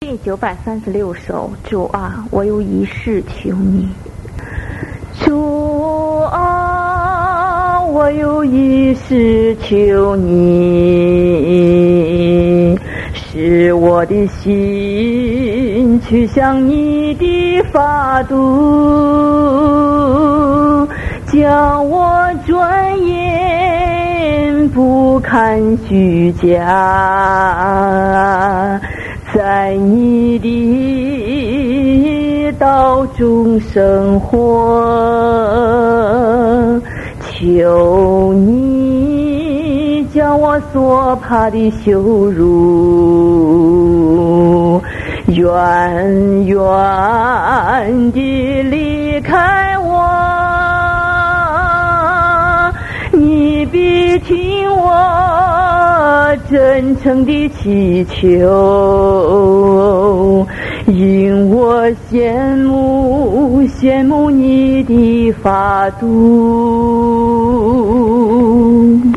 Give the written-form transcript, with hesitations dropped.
第936首，主啊，我有一事求你。主啊，我有一事求你，使我的心去向你的法度，叫我专言不看虚假，在你的道中生活，求你将我所怕的羞辱远远地离开我，你必听我真诚的祈求，因我羡慕你的法度。